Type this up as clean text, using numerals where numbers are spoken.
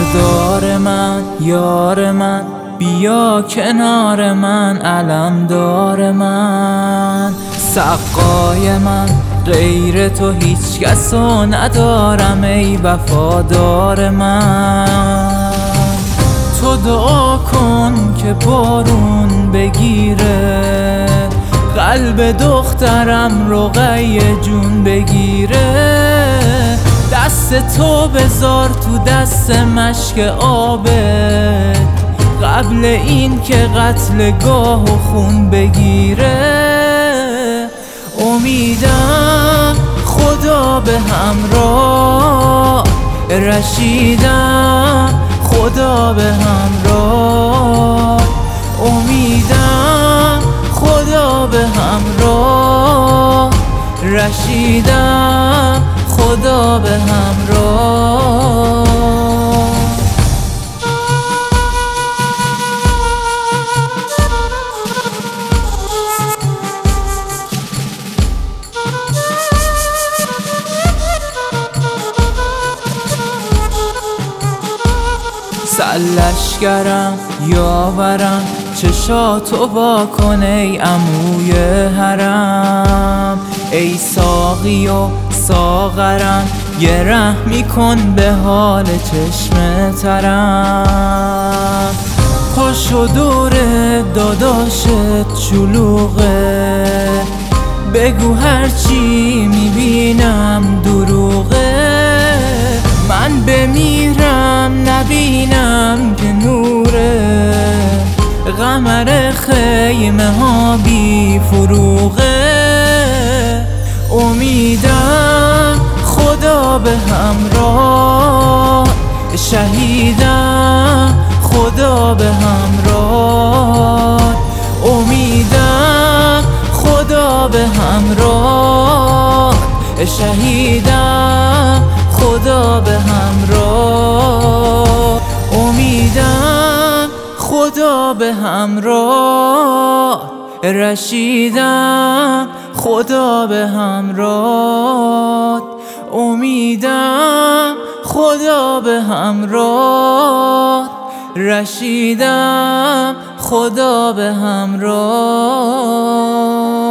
وفادار من، یار من، بیا کنار من، علمدار من، سقای من، غیر تو هیچ کسو ندارم ای وفادار من. تو دعا کن که بارون بگیره، قلب دخترم رقیه جون بگیره، دست تو بذار تو دست مشک آبت، قبل این که قتلگاه و خون بگیره. امیدم خدا به همراه، رشیدم خدا به همراه، امیدم خدا به همراه، رشیدم خدا به همراه. سرلشکرم یاورم، چشاتو وا کن ای عموی حرم، ای ساقی و ساغرم یه رحمی کن به حال چشم ترم. پاشو دور داداشت شلوغه، بگو هرچی میبینم دروغه، من بمیرم نبینم که نوره، قمر خیمه ها بی فروغه. امیدم خدا به همراه، شهیدم خدا به همراه، امیدم خدا به همراه، شهیدم خدا به همراه، امیدم خدا به همراه، رشیدم خدا به همراه، امیدم خدا به همراه، رشیدم خدا به همراه.